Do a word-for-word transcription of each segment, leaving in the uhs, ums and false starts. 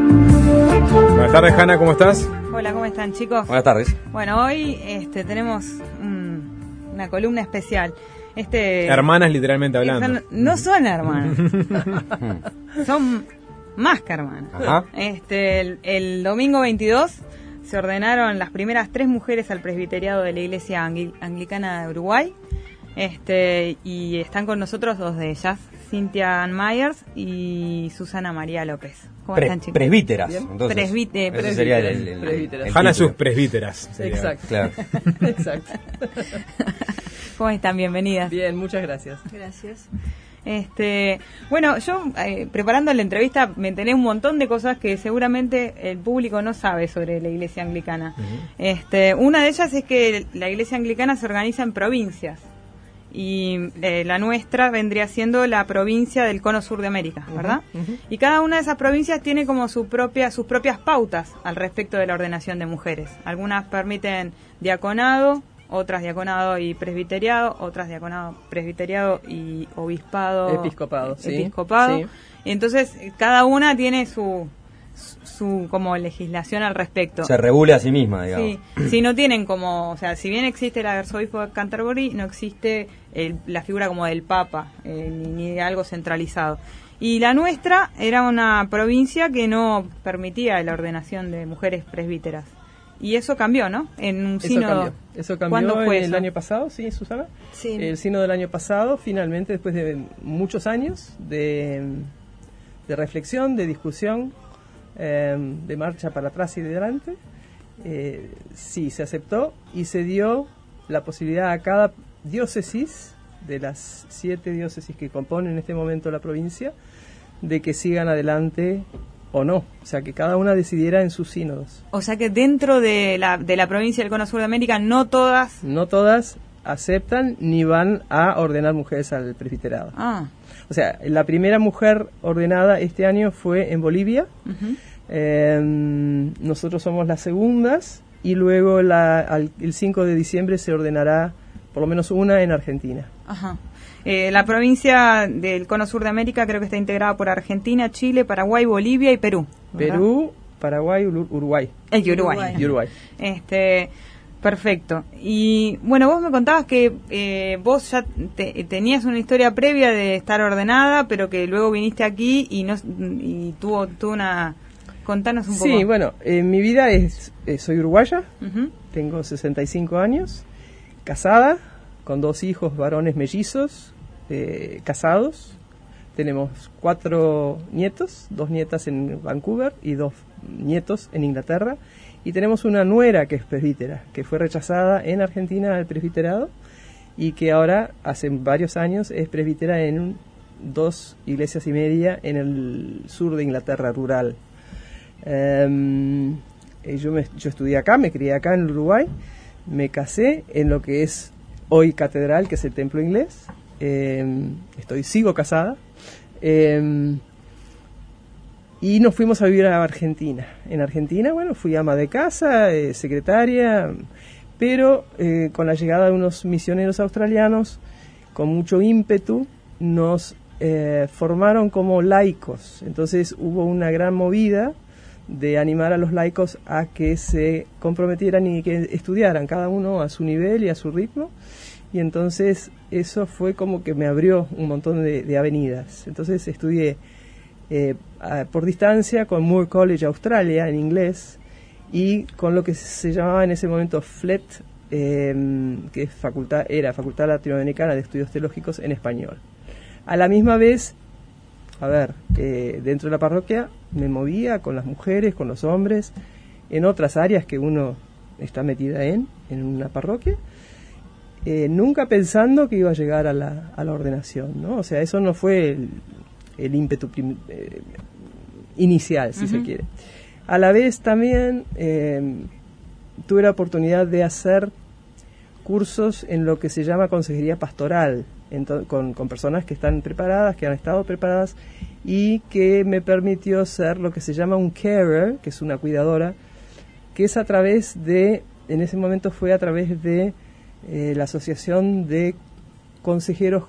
Buenas tardes, Hanna, ¿cómo estás? Hola, ¿cómo están, chicos? Buenas tardes. Bueno, hoy este, tenemos un, una columna especial. Este, hermanas, literalmente hablando. Son, no son hermanas. Son más que hermanas. Ajá. Este, el, el domingo veintidós se ordenaron las primeras tres mujeres al presbiteriado de la Iglesia Angli- Anglicana de Uruguay. Este, y están con nosotros dos de ellas, Cynthia Ann Myers y Susana María López. ¿Cómo Pre- están, chicos? presbíteras. Entonces, Presbite- ese sería el, el, el, presbíteras. el Hanna, título. sus presbíteras. sería. Exacto. Claro. Exacto. ¿Cómo están? Bienvenidas. Bien, muchas gracias. Gracias. Este, bueno, yo eh, preparando la entrevista me enteré un montón de cosas que seguramente el público no sabe sobre la Iglesia Anglicana. Uh-huh. Este, una de ellas es que la Iglesia Anglicana se organiza en provincias y eh, la nuestra vendría siendo la provincia del Cono Sur de América, ¿verdad? Uh-huh, uh-huh. Y cada una de esas provincias tiene como su propia, sus propias pautas al respecto de la ordenación de mujeres. Algunas permiten diaconado, otras diaconado y presbiteriado, otras diaconado, presbiteriado y obispado, Episcopado, sí. episcopado. Sí. Entonces, cada una tiene su, su como legislación al respecto. Se regula a sí misma, digamos. Sí, sí, no tienen como, o sea, si bien existe el arzobispo de Canterbury, no existe el, la figura como del Papa, eh, ni, ni de algo centralizado. Y la nuestra era una provincia que no permitía la ordenación de mujeres presbíteras. Y eso cambió, ¿no? En un Eso sínodo. cambió. Eso cambió ¿Cuándo fue el eso? año pasado, ¿sí, Susana? Sí. El sínodo del año pasado, finalmente, después de muchos años de, de reflexión, de discusión, eh, de marcha para atrás y de adelante, eh, sí, se aceptó y se dio la posibilidad a cada diócesis, de las siete diócesis que componen en este momento la provincia, de que sigan adelante o no, o sea, que cada una decidiera en sus sínodos. O sea que dentro de la, de la provincia del Cono Sur de América no todas... No todas aceptan ni van a ordenar mujeres al presbiterado. Ah, O sea, la primera mujer ordenada este año fue en Bolivia. ujú. Eh, nosotros somos las segundas y luego la, al, el cinco de diciembre se ordenará por lo menos una en Argentina. Ajá. Eh, la provincia del Cono Sur de América creo que está integrada por Argentina, Chile, Paraguay, Bolivia y Perú, ¿verdad? Perú, Paraguay, Ur- Uruguay. Eh, y Uruguay. Y Uruguay. Este, perfecto. Y bueno, vos me contabas que eh, vos ya te- tenías una historia previa de estar ordenada, pero que luego viniste aquí y no y tuvo, tuvo una... Contanos un poco. Sí, bueno, eh, mi vida es, eh, soy uruguaya, Ujú. tengo sesenta y cinco años, casada, con dos hijos varones mellizos, eh, casados. Tenemos cuatro nietos, dos nietas en Vancouver y dos nietos en Inglaterra. Y tenemos una nuera que es presbítera, que fue rechazada en Argentina al presbiterado y que ahora, hace varios años, es presbítera en un- dos iglesias y media en el sur de Inglaterra, rural. Em, eh, yo, me, yo estudié acá, me crié acá en Uruguay, me casé en lo que es hoy catedral, que es el templo inglés. Em, estoy sigo casada. Em, y nos fuimos a vivir a Argentina. En Argentina, bueno, fui ama de casa, eh, secretaria, pero eh, con la llegada de unos misioneros australianos, con mucho ímpetu, nos eh, formaron como laicos. Entonces hubo una gran movida de animar a los laicos a que se comprometieran y que estudiaran, cada uno a su nivel y a su ritmo. Y entonces eso fue como que me abrió un montón de, de avenidas. Entonces estudié eh, a, por distancia con Moore College Australia en inglés y con lo que se llamaba en ese momento F L E T, eh, que es facultad, era Facultad Latinoamericana de Estudios Teológicos en español. A la misma vez, a ver, eh, dentro de la parroquia me movía con las mujeres, con los hombres, en otras áreas que uno está metida en, en una parroquia, eh, nunca pensando que iba a llegar a la, a la ordenación, ¿no? O sea, eso no fue el, el ímpetu prim, eh, inicial, si uh-huh. se quiere. A la vez también eh, tuve la oportunidad de hacer cursos en lo que se llama consejería pastoral, ento- con, con personas que están preparadas, que han estado preparadas, y que me permitió ser lo que se llama un carer, que es una cuidadora, que es a través de, en ese momento fue a través de eh, la Asociación de Consejeros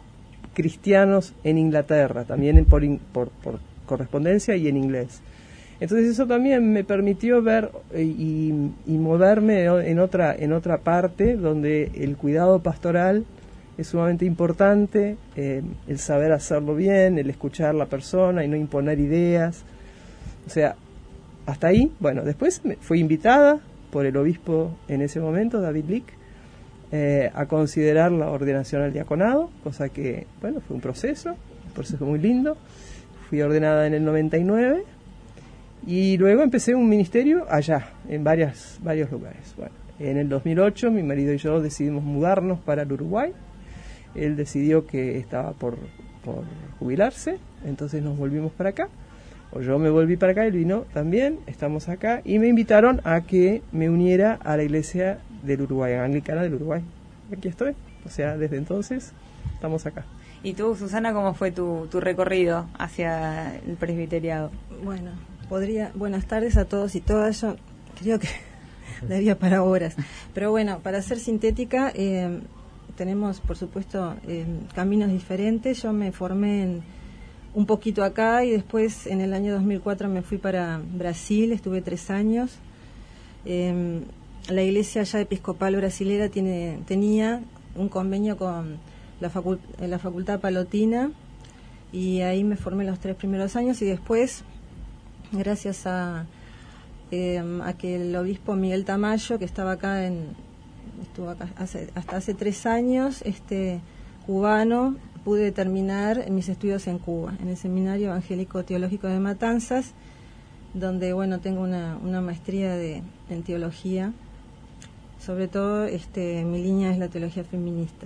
Cristianos en Inglaterra, también en, por, in, por, por correspondencia y en inglés. Entonces eso también me permitió ver y, y moverme en otra, en otra parte donde el cuidado pastoral es sumamente importante, eh, el saber hacerlo bien, el escuchar a la persona y no imponer ideas. O sea, hasta ahí, bueno, después me fui invitada por el obispo en ese momento, David Lick, eh, a considerar la ordenación al diaconado, cosa que, bueno, fue un proceso, un proceso muy lindo. Fui ordenada en el noventa y nueve y luego empecé un ministerio allá, en varias, varios lugares. Bueno, en el dos mil ocho mi marido y yo decidimos mudarnos para el Uruguay. Él decidió que estaba por, por jubilarse, entonces nos volvimos para acá. O yo me volví para acá, él vino también, estamos acá, y me invitaron a que me uniera a la iglesia del Uruguay, anglicana del Uruguay. Aquí estoy, o sea, desde entonces estamos acá. ¿Y tú, Susana, cómo fue tu, tu recorrido hacia el presbiteriado? Bueno, podría, buenas tardes a todos y todas. Yo creo que daría para horas. Pero bueno, para ser sintética, eh, tenemos, por supuesto, eh, caminos diferentes. Yo me formé en, un poquito acá y después en el año dos mil cuatro me fui para Brasil, estuve tres años. Eh, la iglesia ya episcopal brasilera tiene, tenía un convenio con la, facult la Facultad Palotina y ahí me formé los tres primeros años y después, gracias a, eh, a que el obispo Miguel Tamayo, que estaba acá en estuvo acá hace, hasta hace tres años, este cubano, pude terminar mis estudios en Cuba, en el Seminario Evangélico Teológico de Matanzas, donde bueno tengo una, una maestría de, en teología. Sobre todo este mi línea es la teología feminista.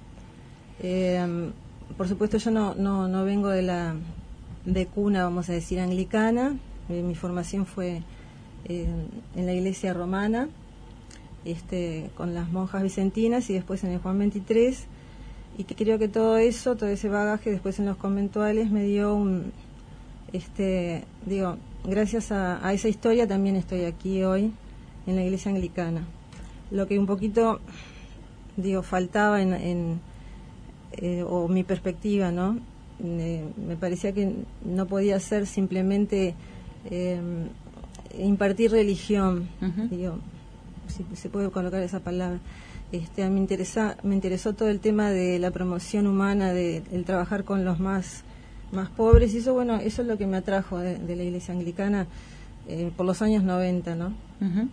Eh, por supuesto yo no, no, no vengo de la de cuna, vamos a decir, anglicana. Eh, mi formación fue eh, en la iglesia romana, este, con las monjas vicentinas y después en el Juan veintitrés, y que creo que todo eso, todo ese bagaje después en los conventuales me dio un, este, digo, gracias a, a esa historia también estoy aquí hoy en la iglesia anglicana. Lo que un poquito, digo, faltaba en, en eh, o mi perspectiva, ¿no? Eh, me parecía que no podía ser simplemente eh, impartir religión, uh-huh. digo, si se puede colocar esa palabra. Este, me interesa, me interesó todo el tema de la promoción humana, de el trabajar con los más más pobres, y eso, bueno, eso es lo que me atrajo de, de la iglesia anglicana eh, por los años noventa, ¿no? Uh-huh.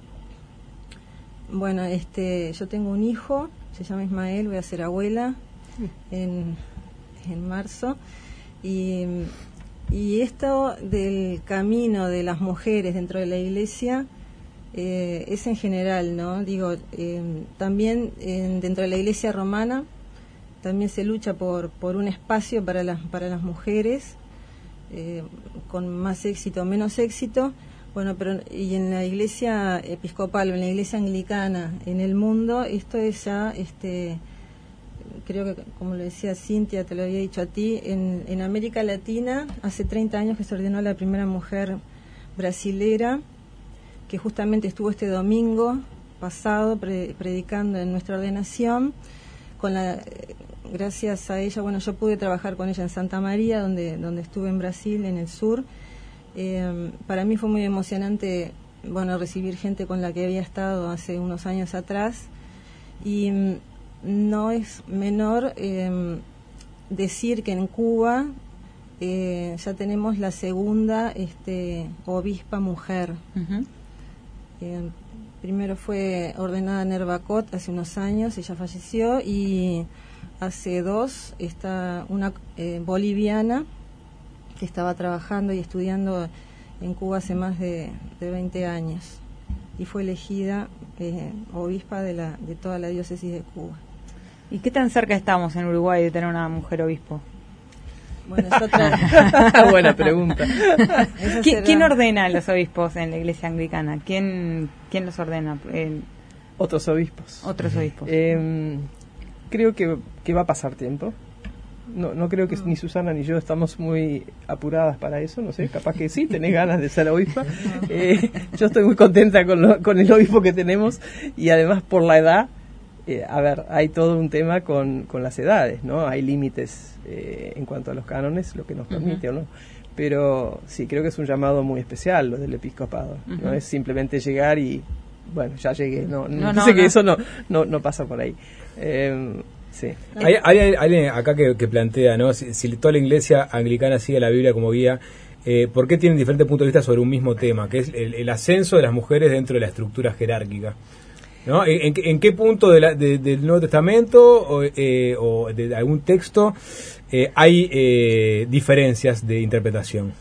Bueno, este, yo tengo un hijo, se llama Ismael, voy a ser abuela en, en marzo, y, y esto del camino de las mujeres dentro de la iglesia eh, es en general, ¿no? Digo, eh, también eh, dentro de la iglesia romana también se lucha por, por un espacio para las, para las mujeres, eh, con más éxito o menos éxito. Bueno, pero y en la iglesia episcopal o en la iglesia anglicana en el mundo, esto es ya, este, creo que como lo decía Cintia, te lo había dicho a ti, en, en América Latina hace treinta años que se ordenó la primera mujer brasilera, que justamente estuvo este domingo pasado pre, predicando en nuestra ordenación. Con la, gracias a ella, bueno, yo pude trabajar con ella en Santa María, donde, donde estuve en Brasil, en el sur. Eh, para mí fue muy emocionante, bueno, recibir gente con la que había estado hace unos años atrás, y mm, no es menor eh, decir que en Cuba eh, ya tenemos la segunda este, obispa mujer. Uh-huh. eh, primero fue ordenada Nervacot hace unos años, ella falleció, y hace dos está una eh, boliviana que estaba trabajando y estudiando en Cuba hace más de, de veinte años y fue elegida eh, obispa de, la, de toda la diócesis de Cuba. ¿Y qué tan cerca estamos en Uruguay de tener una mujer obispo? Bueno, es otra... Buena pregunta. ¿Qui- ¿Quién ordena a los obispos en la iglesia anglicana? ¿Quién, quién los ordena? Eh, otros obispos. Otros obispos. Eh, creo que, que va a pasar tiempo. No, no creo que ni Susana ni yo estamos muy apuradas para eso, no sé, capaz que sí, tenés ganas de ser obispa. Eh, yo estoy muy contenta con, lo, con el obispo que tenemos, y además por la edad, eh, a ver, hay todo un tema con, con las edades, ¿no? Hay límites eh, en cuanto a los cánones, lo que nos permite, uh-huh. o no. Pero sí, creo que es un llamado muy especial lo del episcopado. Uh-huh. No es simplemente llegar y, bueno, ya llegué. No, no, no, sé no, que no. eso no, no, no pasa por ahí. Eh, sí. Hay, hay alguien acá que, que plantea, ¿no? Si, si toda la iglesia anglicana sigue la Biblia como guía, eh, ¿por qué tienen diferentes puntos de vista sobre un mismo tema? Que es el, el ascenso de las mujeres dentro de la estructura jerárquica. ¿No? ¿En, en qué punto de la, de, del Nuevo Testamento o, eh, o de algún texto eh, hay eh, diferencias de interpretación?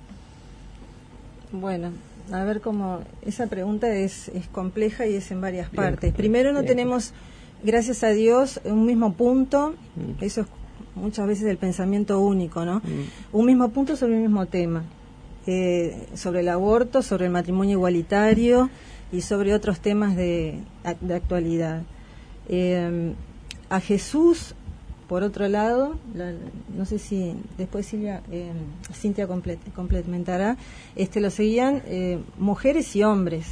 Bueno, a ver cómo... Esa pregunta es, es compleja y es en varias Bien, partes. Primero, no bien. tenemos, gracias a Dios, un mismo punto. Mm. Eso es muchas veces el pensamiento único, ¿no? Mm. Un mismo punto sobre un mismo tema. Eh, sobre el aborto, sobre el matrimonio igualitario y sobre otros temas de, de actualidad. Eh, a Jesús, por otro lado, la, no sé si después Silvia, eh, Cintia complet, complementará, este, lo seguían eh, mujeres y hombres.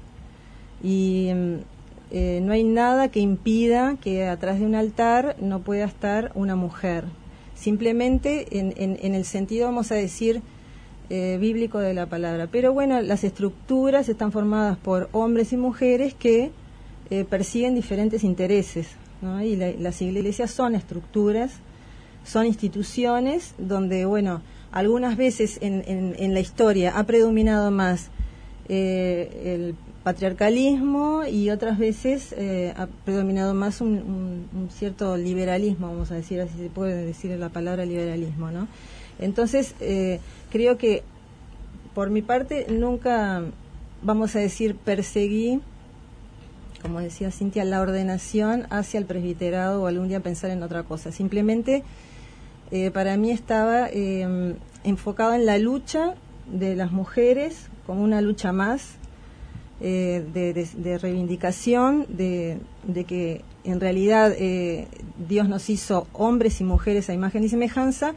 Y eh, no hay nada que impida que atrás de un altar no pueda estar una mujer. Simplemente en, en, en el sentido, vamos a decir, Eh, bíblico de la palabra. Pero bueno, las estructuras están formadas por hombres y mujeres que eh, persiguen diferentes intereses, ¿no? Y la, las iglesias son estructuras, son instituciones donde, bueno, algunas veces en, en, en la historia ha predominado más eh, el patriarcalismo y otras veces eh, ha predominado más un, un, un cierto liberalismo, vamos a decir, así se puede decir la palabra liberalismo, ¿no? Entonces, eh, creo que, por mi parte, nunca, vamos a decir, perseguí, como decía Cintia, la ordenación hacia el presbiterado o algún día pensar en otra cosa. Simplemente, eh, para mí estaba eh, enfocado en la lucha de las mujeres como una lucha más eh, de, de, de reivindicación, de, de que en realidad eh, Dios nos hizo hombres y mujeres a imagen y semejanza,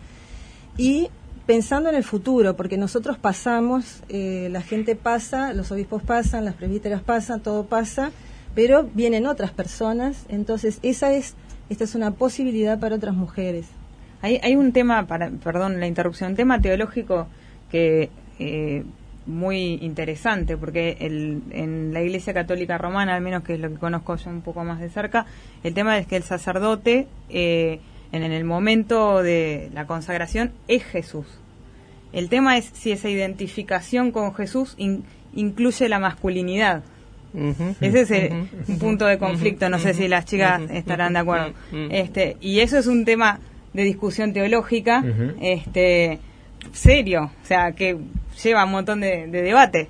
y pensando en el futuro, porque nosotros pasamos, eh, la gente pasa, los obispos pasan, las presbíteras pasan, todo pasa, pero vienen otras personas, entonces esa es, esta es una posibilidad para otras mujeres. Hay, hay un tema, para, perdón la interrupción, un tema teológico que eh, muy interesante, porque el, en la Iglesia Católica Romana, al menos que es lo que conozco yo un poco más de cerca, el tema es que el sacerdote eh, En, en el momento de la consagración es Jesús. El tema es si esa identificación con Jesús in, incluye la masculinidad. Uh-huh, Ese es el, uh-huh, un punto de conflicto, no uh-huh, sé si las chicas uh-huh, estarán de acuerdo. Uh-huh. Este, y eso es un tema de discusión teológica uh-huh. este, serio, o sea, que lleva un montón de, de debate.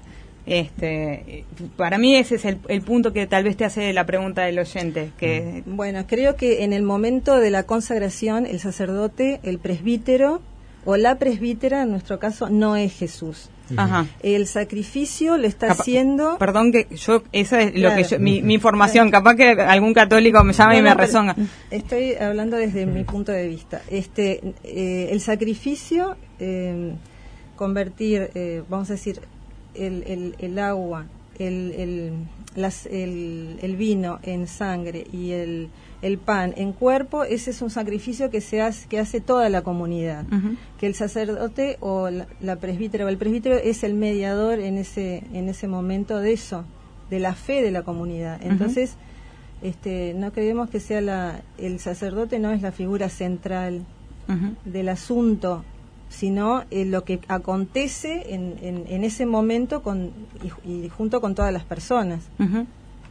Este, para mí ese es el, el punto que tal vez te hace la pregunta del oyente. Que bueno, creo que en el momento de la consagración el sacerdote, el presbítero o la presbítera, en nuestro caso, no es Jesús. Ajá. El sacrificio lo está Capa- haciendo. Perdón que yo esa es claro. lo que yo, mi, mi información. Claro. Capaz que algún católico me llama no, y me no, rezonga. Estoy hablando desde mi punto de vista. Este, eh, el sacrificio, eh, convertir, eh, vamos a decir. El, el, el agua, el, el, las, el, el vino en sangre y el, el pan en cuerpo, ese es un sacrificio que se hace, que hace toda la comunidad. Uh-huh. Que el sacerdote o la, la presbítera o el presbítero es el mediador en ese, en ese momento de eso, de la fe de la comunidad. Entonces, uh-huh. este, no creemos que sea la, el sacerdote no es la figura central uh-huh. del asunto, sino eh, lo que acontece en, en, en ese momento con, y, y junto con todas las personas. Uh-huh.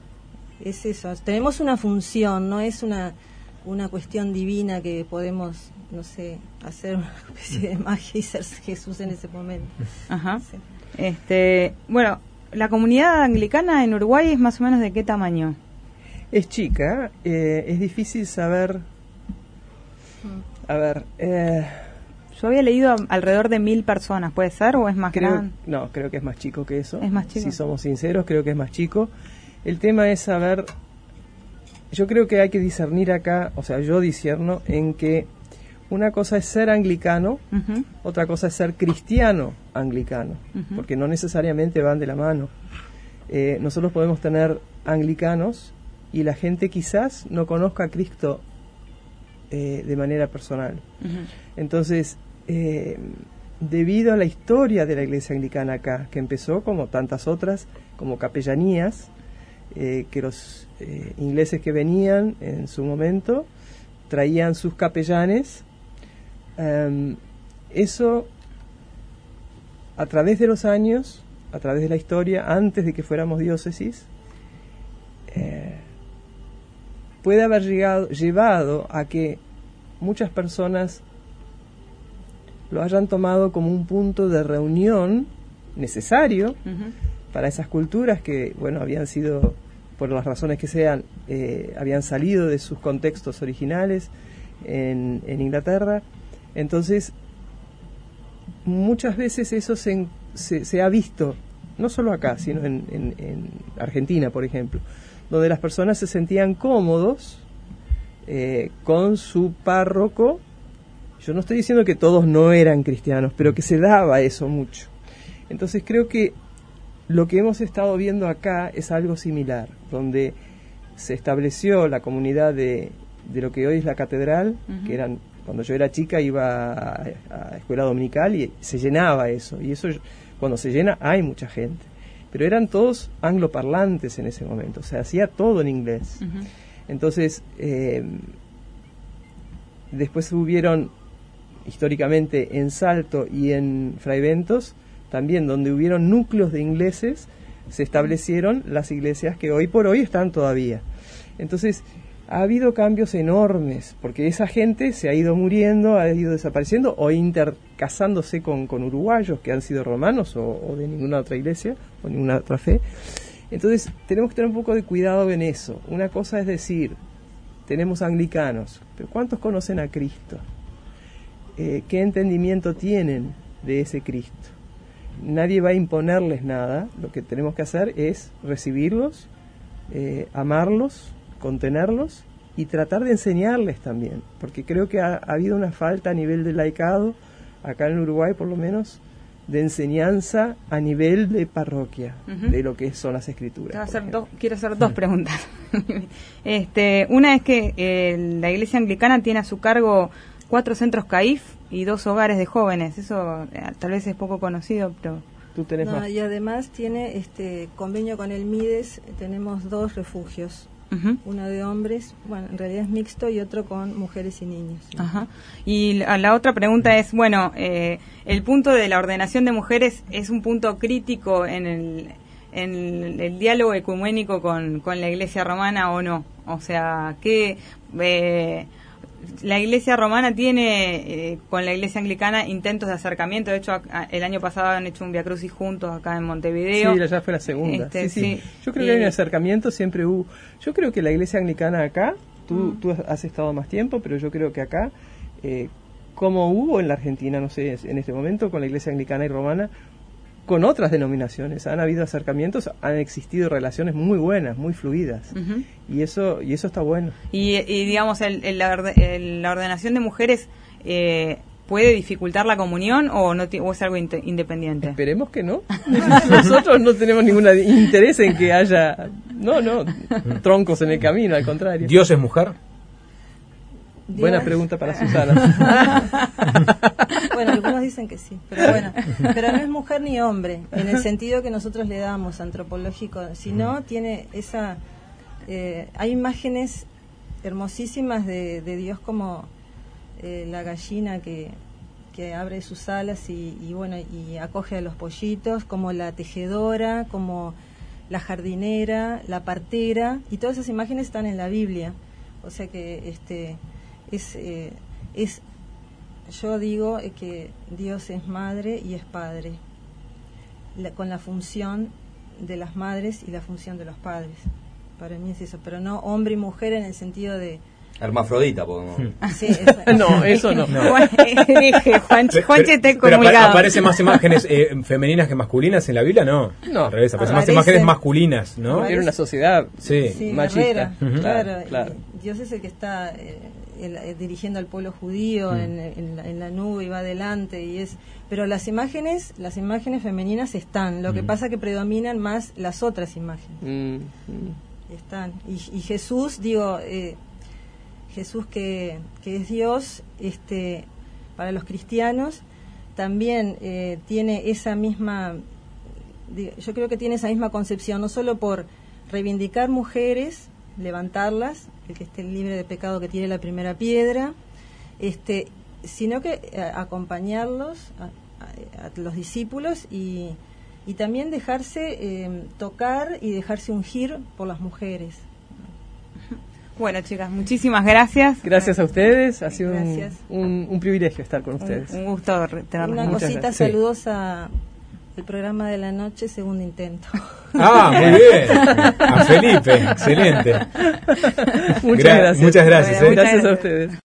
Es eso. Tenemos una función, no es una, una cuestión divina que podemos, no sé, hacer una especie de magia y ser Jesús en ese momento. Ajá. Sí. Este, bueno, la comunidad anglicana en Uruguay es más o menos de qué tamaño? Es chica, eh, es difícil saber. A ver, eh, yo había leído alrededor de mil personas, ¿puede ser? ¿O es más creo, grande? No, creo que es más chico que eso. Es más chico. Si somos sinceros, creo que es más chico. El tema es saber, yo creo que hay que discernir acá, o sea, yo discierno en que una cosa es ser anglicano, uh-huh. otra cosa es ser cristiano anglicano, uh-huh. porque no necesariamente van de la mano. Eh, nosotros podemos tener anglicanos y la gente quizás no conozca a Cristo eh, de manera personal. Uh-huh. Entonces, eh, debido a la historia de la Iglesia Anglicana acá, que empezó como tantas otras, como capellanías, eh, que los eh, ingleses que venían en su momento traían sus capellanes. Um, eso, a través de los años, a través de la historia, antes de que fuéramos diócesis, eh, puede haber llegado, llevado a que muchas personas lo hayan tomado como un punto de reunión necesario uh-huh. para esas culturas que, bueno, habían sido, por las razones que sean, eh, habían salido de sus contextos originales en, en Inglaterra. Entonces, muchas veces eso se, se, se ha visto, no solo acá, sino en, en, en Argentina, por ejemplo, donde las personas se sentían cómodos eh, con su párroco. Yo no estoy diciendo que todos no eran cristianos, pero que se daba eso mucho. Entonces creo que lo que hemos estado viendo acá es algo similar, donde se estableció la comunidad de, de lo que hoy es la catedral, uh-huh. que eran, cuando yo era chica iba a, a escuela dominical y se llenaba eso, y eso cuando se llena hay mucha gente, pero eran todos angloparlantes en ese momento, o sea, hacía todo en inglés. Uh-huh. Entonces, eh, después hubieron históricamente en Salto y en Fraiventos, también donde hubieron núcleos de ingleses, se establecieron las iglesias que hoy por hoy están todavía. Entonces, ha habido cambios enormes, porque esa gente se ha ido muriendo, ha ido desapareciendo, o intercasándose con, con uruguayos que han sido romanos o, o de ninguna otra iglesia, o ninguna otra fe. Entonces, tenemos que tener un poco de cuidado en eso. Una cosa es decir, tenemos anglicanos, pero ¿cuántos conocen a Cristo? Eh, ¿Qué entendimiento tienen de ese Cristo? Nadie va a imponerles nada, lo que tenemos que hacer es recibirlos, eh, amarlos, contenerlos y tratar de enseñarles también, porque creo que ha, ha habido una falta a nivel de laicado, acá en Uruguay por lo menos, de enseñanza a nivel de parroquia, uh-huh. de lo que son las escrituras. Hacer dos, quiero hacer dos preguntas. este, una es que eh, la Iglesia Anglicana tiene a su cargo cuatro centros C A I F y dos hogares de jóvenes. Eso eh, tal vez es poco conocido, pero... Tú tenés no, más. Y además tiene este convenio con el Mides, tenemos dos refugios. Uh-huh. Uno de hombres, bueno, en realidad es mixto, y otro con mujeres y niños. Ajá. Y la, la otra pregunta es, bueno, eh, el punto de la ordenación de mujeres es un punto crítico en el, en el, el diálogo ecuménico con, con la Iglesia Romana o no. O sea, que eh, la Iglesia Romana tiene eh, con la Iglesia Anglicana intentos de acercamiento. De hecho, a, a, el año pasado han hecho un Via Crucis juntos acá en Montevideo. Sí, ya fue la segunda. Este, sí, sí. sí. Yo creo y, que hay un acercamiento, siempre hubo. Yo creo que la Iglesia Anglicana acá, tú, uh-huh. tú has estado más tiempo, pero yo creo que acá, eh, como hubo en la Argentina, no sé, en este momento, con la Iglesia Anglicana y Romana, con otras denominaciones, han habido acercamientos, han existido relaciones muy buenas, muy fluidas, uh-huh. y eso y eso está bueno. Y, y digamos, el, el, la, el, la ordenación de mujeres eh, ¿puede dificultar la comunión o no o es algo in- independiente? Esperemos que no. Nosotros no tenemos ningún interés en que haya, no, no, troncos en el camino, al contrario. ¿Dios es mujer? Buena Dios. pregunta para Susana. Bueno, algunos dicen que sí, pero bueno, pero no es mujer ni hombre, en el sentido que nosotros le damos antropológico, sino tiene esa, eh, hay imágenes hermosísimas de, de Dios como eh, la gallina que, que abre sus alas y, y bueno, y acoge a los pollitos, como la tejedora, como la jardinera, la partera, y todas esas imágenes están en la Biblia, o sea que este es eh, es yo digo eh, que Dios es madre y es padre, la, con la función de las madres y la función de los padres. Para mí es eso, pero no hombre y mujer en el sentido de hermafrodita, podemos. Sí, eso. No, eso no. no. Dije, Juanche, Juanche te pero comulgado. ¿Aparecen más imágenes eh, femeninas que masculinas en la Biblia? No, no. Al revés, aparecen Aparece, más imágenes masculinas, ¿no? aparece, Era una sociedad sí. Sí, machista. uh-huh. Claro, claro, claro. Dios es el que está eh, el, eh, dirigiendo al pueblo judío mm. en, en, la, en la nube y va adelante y es. Pero las imágenes, las imágenes femeninas están. Lo mm. que pasa que predominan más las otras imágenes. Mm. Mm. Están. Y, y Jesús, digo. Eh, Jesús que, que es Dios, este, para los cristianos también eh, tiene esa misma, yo creo que tiene esa misma concepción, no solo por reivindicar mujeres, levantarlas, el que esté libre de pecado que tire la primera piedra, este, sino que eh, acompañarlos a, a, a los discípulos y, y también dejarse eh, tocar y dejarse ungir por las mujeres. Bueno, chicas, muchísimas gracias. Gracias a ustedes, ha sido un, Gracias. un, un privilegio estar con ustedes. Un, un gusto tenerlos. Una Muchas cosita, gracias. saludos a el programa de la noche, segundo intento. Ah, muy bien. A Felipe, excelente. Muchas Gra- gracias. Muchas gracias. Bueno, ¿eh? Gracias a gracias. ustedes.